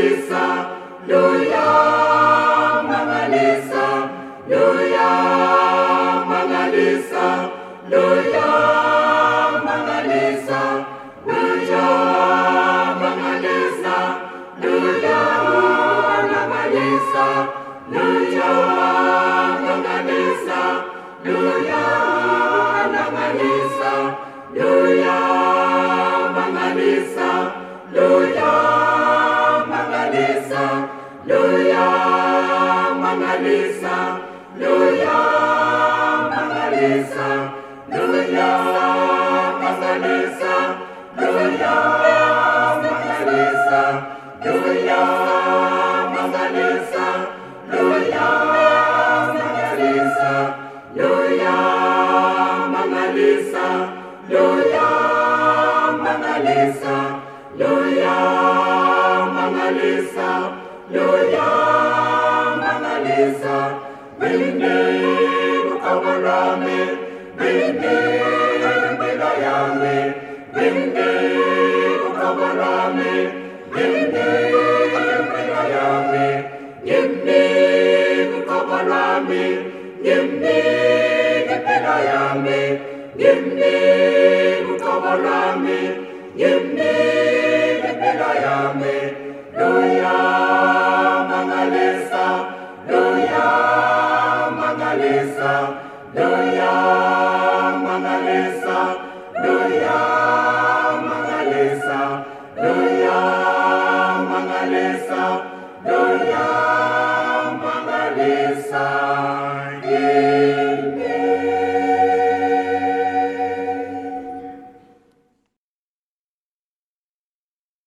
luya mangalisa, luya mangalisa, luya mangalisa, luya mangalisa, luya mangalisa, luya mangalisa, luya mangalisa, luya mangalisa, luya mangalisa, luya mangalisa, luya mangalisa, luya mangalisa, luya mangalisa, luya mangalisa, luya mangalisa, luya mangalisa, luya mangalisa, luya mangalisa, luya mangalisa, bindi kamarami, bindi bilayami, bindi kamarami, bindi bilayami, bindi kamarami, bindi bilayami, bindi kamarami, bindi bilayami, luya mangalisa, luya mangalisa, luya mangalisa, luya mangalisa, luya mangalisa, luya